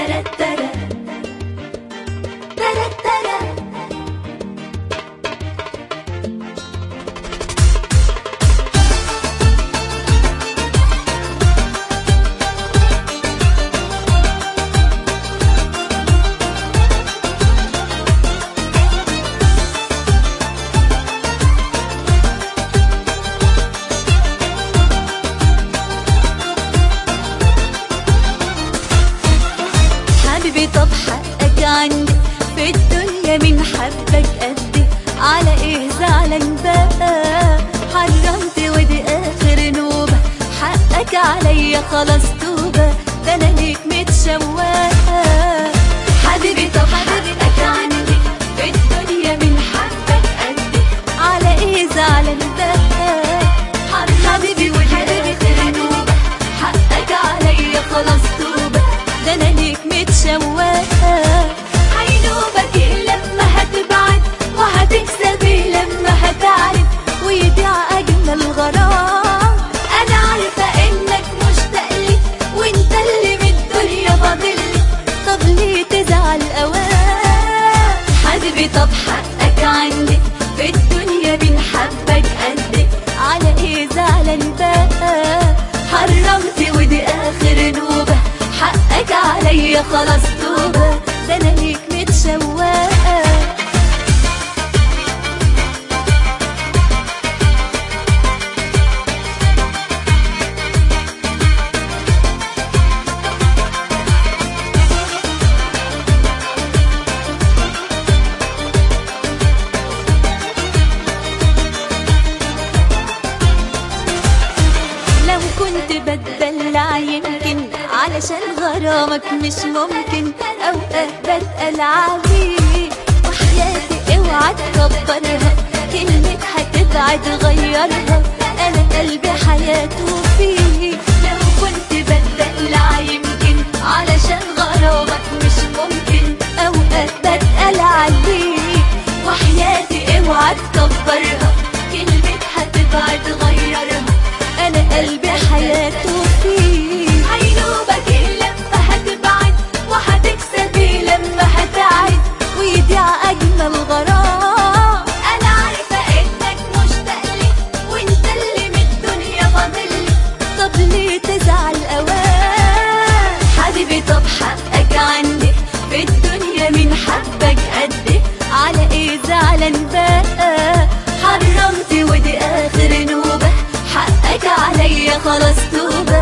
طب حقك عندي في الدنيا، من حبك قدي على ايه زعلان بقى؟ حرمت ودي اخر نوبة، حقك عليا خلاص توبة، ده انا ليك متشوقة. حبيبي طب حقك عندي في الدنيا، من حبك قدي على ايه زعلان بقى؟ حبيبي ودي اخر نوبة، حقك عليا خلاص توبة، ده انا ليك متشوقة. هينوبك لما هتبعد، وهتكسبي لما هتعرف، ويضيع اجمل غرام. انا عارفة انك مشتاق لي، وانت اللي من الدنيا فاضلي، طب ليه تزعل اوام؟ حبيبي طب حقك عندي في الدنيا، من حبك قدي على ايه زعلان بقى؟ حرمت ودي اخر نوبة، حقك عليا خلاص توبة، ده انا ليك متشوقة. لو كنت بتدلع يمكن علشان غرامك مش ممكن، اوقات بتقل عليك، وحياتي اوعى تكبرها، كلمة هتبعد غيرها، انا قلبي حياته فيك. لو كنت بتدلع يمكن علشان غرامك مش ممكن، اوقات بتقل عليك، وحياتي اوعى تكبرها، كلمة هتبعد غيرها، انا قلبي حياته فيك. هينوبك لما هتبعد، وهتكسبي لما هتعد، ويضيع اجمل غرام. انا عارفة انك مشتاق لي، وانت اللي من الدنيا فاضلي، طب ليه تزعل اوام؟ حبيبي طب حقك عندي في الدنيا، من حبك قدي على ايه زعلان بقى؟ حرمت ودي اخر نوبة، حقك عليا خلاص توبة،